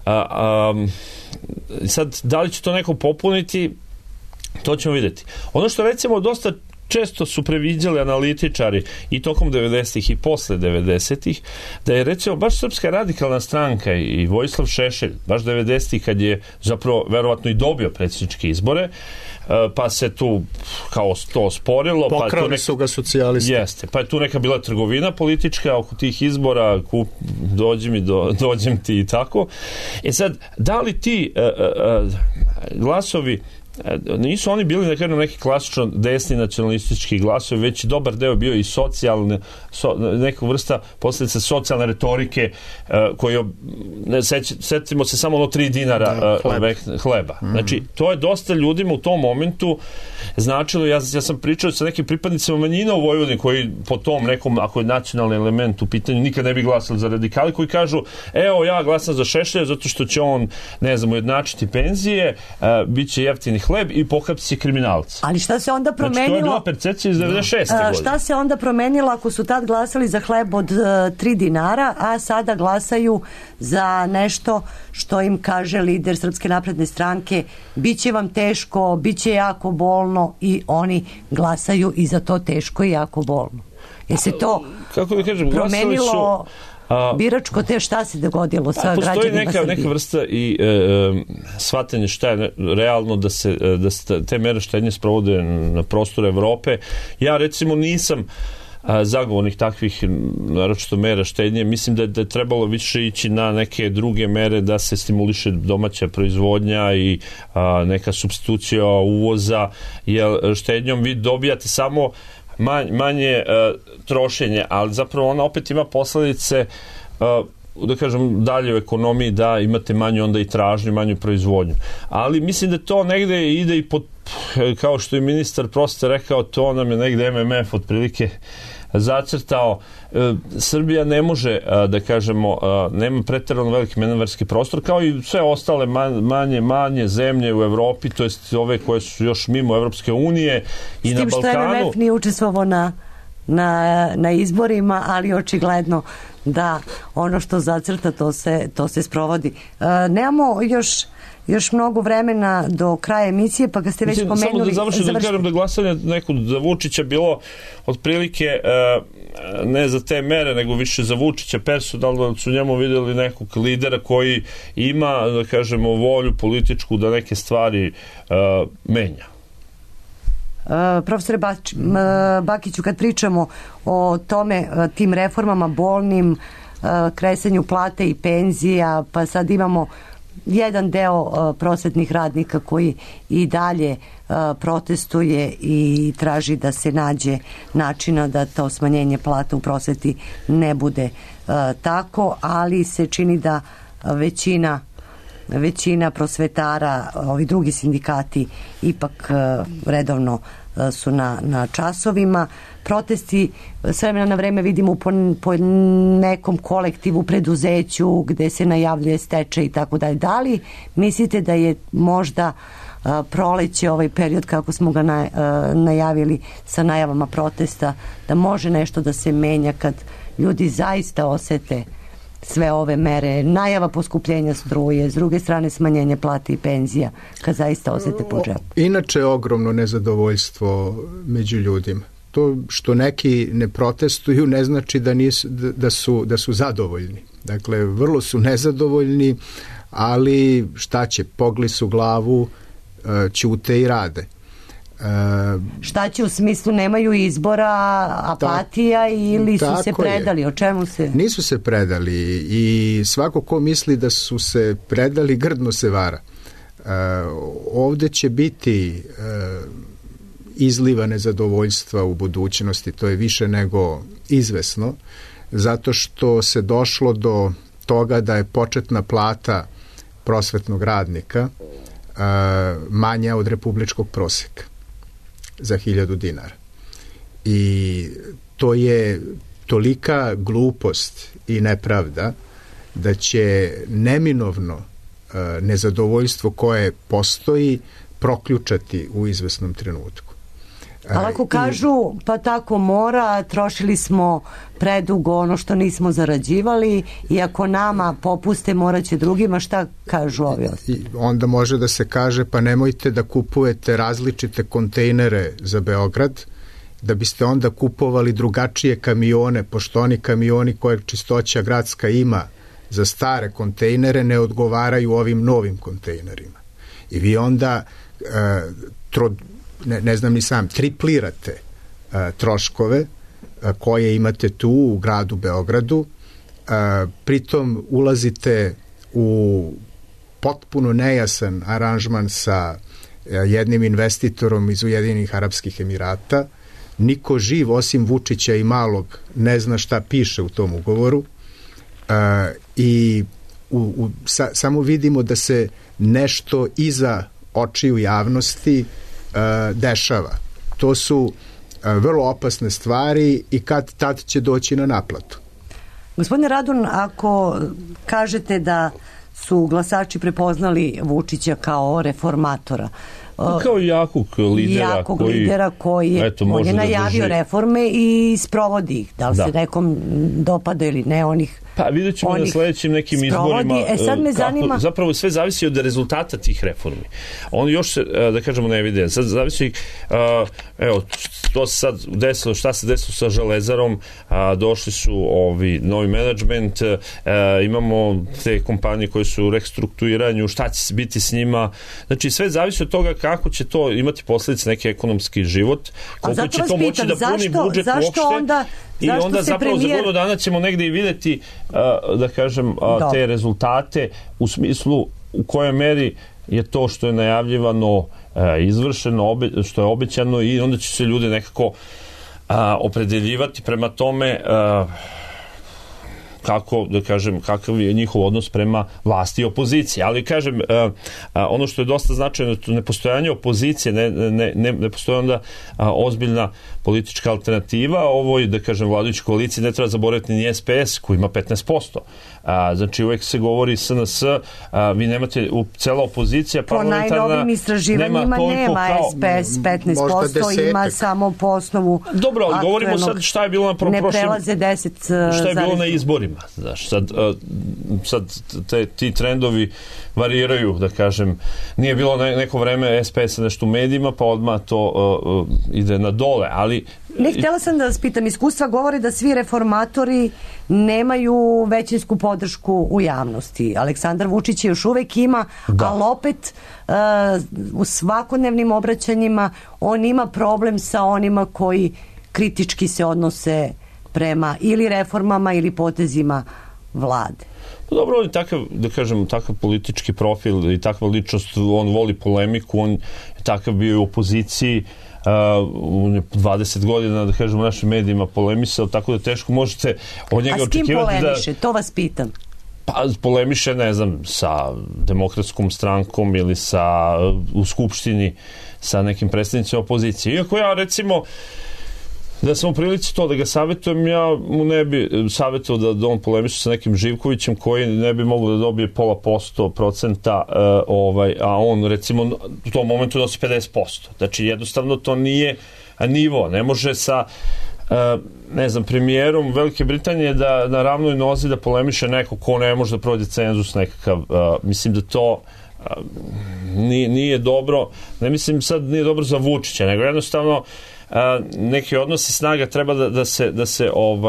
Sad, da li će to neko popuniti, to ćemo vidjeti. Ono što recimo dosta često su previđali analitičari i tokom 90-ih i posle 90-ih, da je recimo baš Srpska radikalna stranka i Vojislav Šešelj, baš 90-ih kad je zapravo verovatno i dobio predsjedničke izbore, pa se tu kao to sporilo. Pokrali su ga socijalisti. Jeste, pa je tu neka bila trgovina politička oko tih izbora, dođem ti i tako. Sad, da li ti glasovi nisu oni bili, da kažem, neki klasično desni nacionalistički glasovi, već dobar deo bio i socijalne, neka vrsta posljedica socijalne retorike koji, setimo se samo 3 dinara hleba. Znači, to je dosta ljudima u tom momentu značilo, ja sam pričao sa nekim pripadnicima manjina u Vojvodini koji po tom nekom, ako je nacionalni element u pitanju, nikad ne bi glasali za radikali, koji kažu, evo ja glasam za Šešelja zato što će on, ne znam, ujednačiti penzije, bit će jeftini hleb i pohapsi kriminalca. Ali šta se onda promenilo? Znači, to je bila percepcija iz 96. godine. Šta se onda promenilo ako su tad glasali za hleb od 3 dinara, a sada glasaju za nešto što im kaže lider Srpske napredne stranke, bit će vam teško, bit će jako bolno i oni glasaju i za to teško i jako bolno. Je se to kako da kažem, promenilo biračko šta se dogodilo sa građanima Srbije? Postoji neka vrsta i shvatanje šta je realno da se te mere štednje sprovode na prostoru Evrope. Ja recimo nisam zagovornik takvih naročito mera štednje. Mislim da je trebalo više ići na neke druge mere da se stimuliše domaća proizvodnja i neka supstitucija uvoza, jer štednjom vi dobijate samo manje trošenje, ali zapravo ona opet ima posledice da kažem dalje u ekonomiji, da imate manju onda i tražnju, manju proizvodnju. Ali mislim da to negde ide i pod, kao što je ministar Prosvete rekao, to nam je negde MMF otprilike zacrtao. Srbija ne može, da kažemo, nema pretjerano veliki manevarski prostor, kao i sve ostale manje zemlje u Evropi, to jest ove koje su još mimo Evropske unije i na Balkanu. S tim što MMF nije učestvovao na izborima, ali očigledno da ono što zacrta to se sprovodi. Nemamo još mnogo vremena do kraja emisije, pa ga ste već pomenuli. Samo da završim, da kažem da glasanje za Vučića bilo otprilike ne za te mere, nego više za Vučića personalno, su njemu vidjeli nekog lidera koji ima, da kažemo, volju političku da neke stvari menja. Profesore Bakiću, kad pričamo o tome, tim reformama bolnim, kresanju plate i penzija, pa sad imamo jedan deo prosvetnih radnika koji i dalje protestuje i traži da se nađe načina da to smanjenje plata u prosveti ne bude tako, ali se čini da većina prosvetara, ovi drugi sindikati ipak redovno su na časovima. Protesti s vremena na vreme vidimo po nekom kolektivu, preduzeću gde se najavljuje stečaj i tako dalje. Da li mislite da je možda proleće, ovaj period kako smo ga najavili sa najavama protesta, da može nešto da se menja kad ljudi zaista osete sve ove mere, najava poskupljenja struje, s druge strane smanjenje plate i penzija, kad zaista osete po džepu? Inače je ogromno nezadovoljstvo među ljudima. To što neki ne protestuju ne znači da su zadovoljni. Dakle, vrlo su nezadovoljni, ali šta će, pogli su glavu, ćute i rade. Šta će u smislu nemaju izbora, apatija ili su se predali? O čemu se? Nisu se predali i svako ko misli da su se predali grdno se vara. Ovde će biti izliva nezadovoljstva u budućnosti, to je više nego izvesno, zato što se došlo do toga da je početna plata prosvetnog radnika manja od republičkog proseka za 1000 dinara. I to je tolika glupost i nepravda da će neminovno nezadovoljstvo koje postoji proključati u izvesnom trenutku. Ali ako kažu pa tako mora, trošili smo predugo ono što nismo zarađivali i ako nama popuste morat će drugima, šta kažu ovi ostali? Onda može da se kaže pa nemojte da kupujete različite kontejnere za Beograd, da biste onda kupovali drugačije kamione, pošto oni kamioni koje Čistoća gradska ima za stare kontejnere ne odgovaraju ovim novim kontejnerima. I vi onda ne znam ni sam, triplirate troškove koje imate tu u gradu Beogradu, pritom ulazite u potpuno nejasan aranžman sa jednim investitorom iz Ujedinjenih Arapskih Emirata. Niko živ osim Vučića i Malog ne zna šta piše u tom ugovoru i samo vidimo da se nešto iza očiju javnosti dešava. To su vrlo opasne stvari i kad tad će doći na naplatu. Gospodine Radun, ako kažete da su glasači prepoznali Vučića kao reformatora, kao jakog lidera koji je, on je najavio reforme i sprovodi ih. Da li se nekom dopada ili ne onih. Pa vidjet ćemo na sledećim nekim izborima. Sad me zanima. Zapravo sve zavisi od rezultata tih reformi. On još se, da kažemo, ne vide. Sad zavisi, evo, to se sad desilo, šta se desilo sa Železarom, došli su novi menadžment, imamo te kompanije koje su u restrukturiranju, šta će biti s njima. Znači sve zavisi od toga kako će to imati posljedice neki ekonomski život, koliko će to moći da puni budžet uopšte. I onda zapravo za godinu dana ćemo negde i vidjeti, da kažem, te rezultate u smislu u kojoj meri je to što je najavljivano izvršeno, što je obećano, i onda će se ljudi nekako opredeljivati prema tome kako, da kažem, kakav je njihov odnos prema vlasti i opoziciji. Ali, kažem, ono što je dosta značajno, to nepostojanje opozicije, ne postoji onda ozbiljna politička alternativa ovoj, da kažem, vladajućoj koaliciji. Ne treba zaboraviti ni SPS koji ima 15%. Znači, uvek se govori SNS, vi nemate, cela opozicija parlamentarna... Po najnovim istraživanjima nema SPS 15%, ima samo po osnovu... Dobro, ali govorimo sad šta je bilo na prošlim... Ne prelaze 10... Šta je bilo na izborima, znaš, sad ti trendovi variraju, da kažem, nije bilo neko vreme SPS-a nešto u medijima, pa odmah to ide na dole, ali... Ne, htjela sam da vas pitam, iskustva govore da svi reformatori nemaju većinsku podršku u javnosti. Aleksandar Vučić je još uvek ima, ali opet u svakodnevnim obraćanjima on ima problem sa onima koji kritički se odnose prema ili reformama ili potezima vlade. Dobro, on je takav, da kažem, takav politički profil i takva ličnost, on voli polemiku, on je takav bio u opoziciji, on je 20 godina, da kažem, u našim medijima polemisao, tako da teško možete od njega očekivati da... A s kim polemiše? To vas pitam. Pa polemiše, ne znam, sa Demokratskom strankom ili u Skupštini sa nekim predstavnicima opozicije. Iako ja, recimo, da sam u prilici to da ga savjetujem, ja mu ne bi savjetovao da on polemiše sa nekim Živkovićem koji ne bi mogao da dobije 0,5% a on recimo u tom momentu nosi 50%. Znači jednostavno to nije nivo. Ne može sa ne znam, premijerom Velike Britanije da na ravnoj nozi da polemiše neko ko ne može da prođe cenzus nekakav. Mislim da to nije dobro. Ne mislim sad nije dobro za Vučića, nego jednostavno neki odnosi snaga treba da se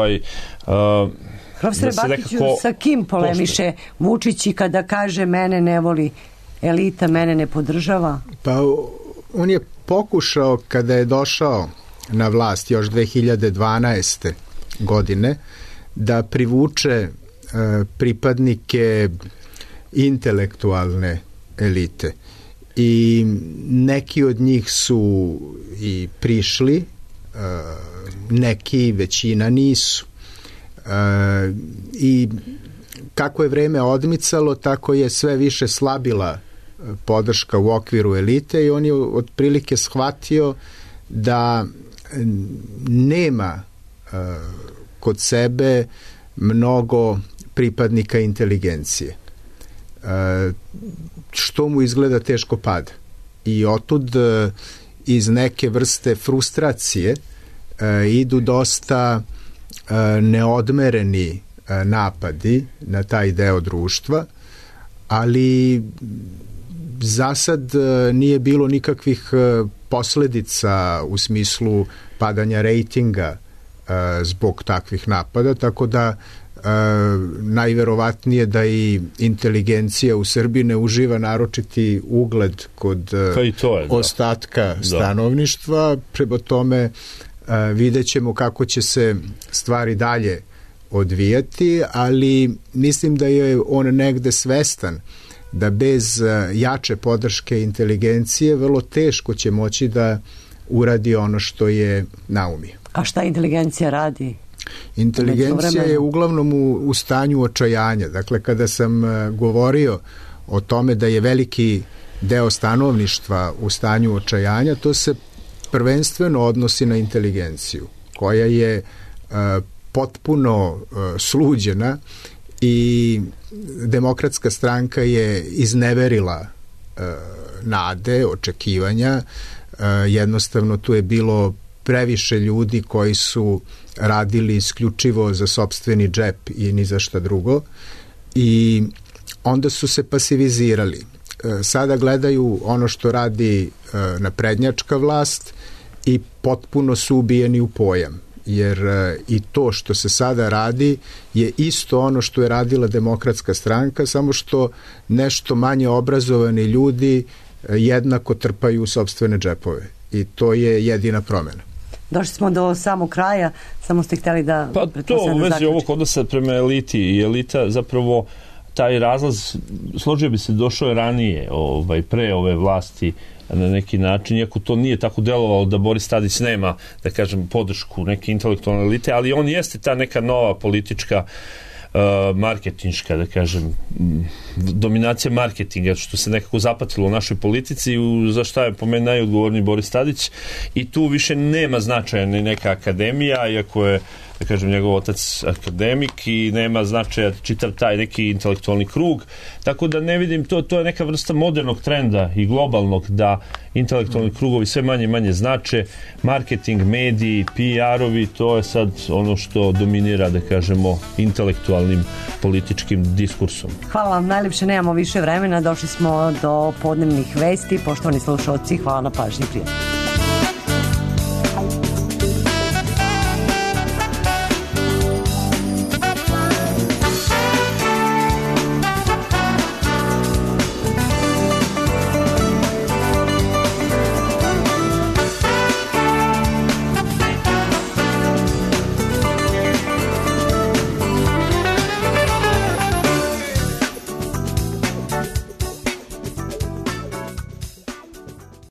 Profesore Bakiću, sa kim polemiše Vučić i kada kaže mene ne voli elita, mene ne podržava? Pa on je pokušao kada je došao na vlast još 2012. godine da privuče pripadnike intelektualne elite. I neki od njih su i prišli, neki, većina nisu. I kako je vreme odmicalo, tako je sve više slabila podrška u okviru elite i on je otprilike shvatio da nema kod sebe mnogo pripadnika inteligencije. Što mu izgleda teško pada. I otud iz neke vrste frustracije idu dosta neodmereni napadi na taj deo društva, ali za sad nije bilo nikakvih posledica u smislu padanja rejtinga zbog takvih napada, tako da najverovatnije da i inteligencija u Srbiji ne uživa naročiti ugled kod ostatka stanovništva. Prema tome vidjet ćemo kako će se stvari dalje odvijati, ali mislim da je on negde svestan da bez jače podrške inteligencije vrlo teško će moći da uradi ono što je naumio. A šta inteligencija radi? Inteligencija je uglavnom u stanju očajanja. Dakle, kada sam govorio o tome da je veliki deo stanovništva u stanju očajanja, to se prvenstveno odnosi na inteligenciju, koja je potpuno sluđena i Demokratska stranka je izneverila nade, očekivanja. Jednostavno tu je bilo previše ljudi koji su radili isključivo za sopstveni džep i ni za šta drugo i onda su se pasivizirali. Sada gledaju ono što radi naprednjačka vlast i potpuno su ubijeni u pojam, jer i to što se sada radi je isto ono što je radila Demokratska stranka, samo što nešto manje obrazovani ljudi jednako trpaju sopstvene džepove i to je jedina promjena. Došli smo do samog kraja, samo ste htjeli da... Pa to u vezi ovog odnosa prema eliti i elita zapravo taj razlaz, složio bi se, došao je ranije pre ove vlasti na neki način, iako to nije tako delovalo da Boris Tadić nema, da kažem, podršku neke intelektualne elite, ali on jeste ta neka nova politička marketinška, da kažem, dominacija marketinga, što se nekako zapatilo u našoj politici, za šta je po meni najodgovorniji Boris Tadić, i tu više nema značaja neka akademija, iako je, da kažem, njegov otac akademik, i nema značaja čitav taj neki intelektualni krug, tako da ne vidim, to je neka vrsta modernog trenda i globalnog, da intelektualni krugovi sve manje i manje znače, marketing, mediji, PR-ovi, to je sad ono što dominira, da kažemo, intelektualnim političkim diskursom. Hvala vam najljepše, nemamo više vremena, došli smo do podnevnih vesti. Poštovani slušalci, hvala na pažnji, prijatno.